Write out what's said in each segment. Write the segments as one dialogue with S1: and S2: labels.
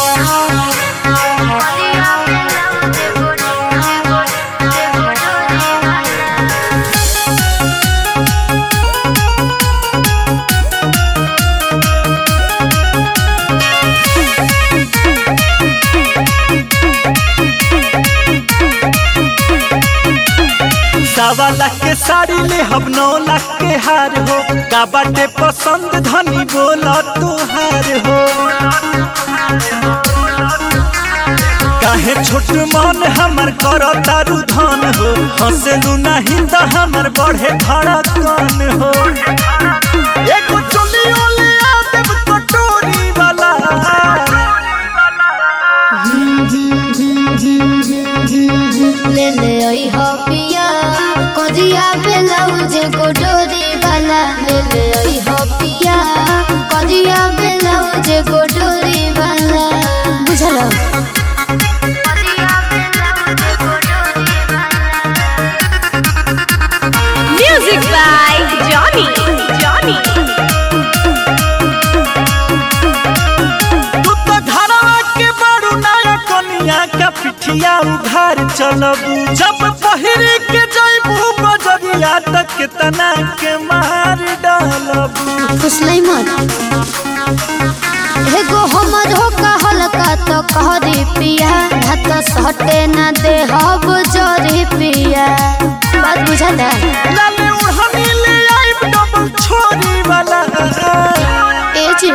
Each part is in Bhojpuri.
S1: सवा लाख के साड़ी ले हम 9 लाख के हार हो। का बाटे पसंद धनी बोला तुहार हो। काहे छोट मन हमर कर तारू धन हो। हंसलू नहीं तो हमर बढ़े धड़कन हो। एगो चोलियो ले आ देब कटोरी वाला।
S2: ले ले आई हो पिया कजिया ब्लाउज गोडोरी वाला। ले ले आई हो पिया कजिया ब्लाउज गोडोरी वाला। बुझलो
S3: म्यूजिक बाय जॉनी।
S1: तू तो घरवा के बड़ू नया कनिया का पिठिया उघार चलबू। जब पहिरी के जइबू बजरिया तक तना के मार डालबू।
S2: फुसलै मत एगो हमर हो कहलका तो कहरी पिया। ना तो सटे ना दे हब जोरी पिया। बात बुझाता
S1: लाले उड़हनी ले आइब डबल छोरी वाला।
S2: एज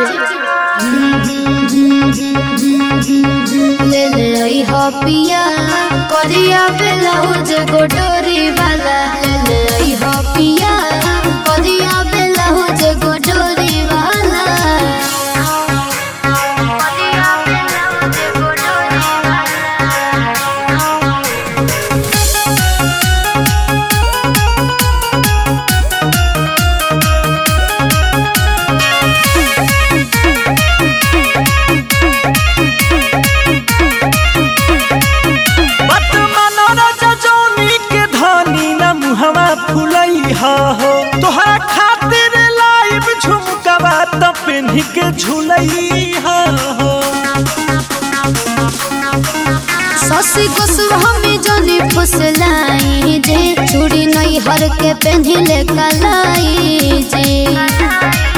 S2: ले ले आई हो पिया करिया ब्लाउज गोडोरी वाला। ले ले आई हो पिया करिया ब्लाउज गोडोरी वाला।
S1: फुलई हो तोहरा खातिर लाइव झुमकवा त पेन्ही के झुलई हो।
S2: ससी गोसवा में जनी फुसलाई जे चूड़ी नहीं हर के पेन्हिले कलाई जे।